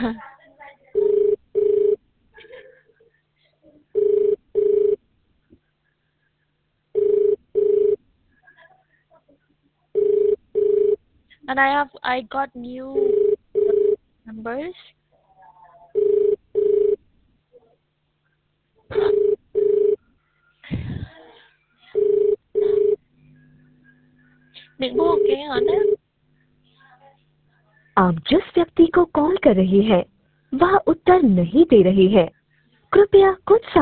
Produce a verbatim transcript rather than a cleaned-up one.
And I have I got new numbers. Định vô cái ở đó. आप जिस व्यक्ति को कॉल कर रही हैं वह उत्तर नहीं दे रही है। कृपया कुछ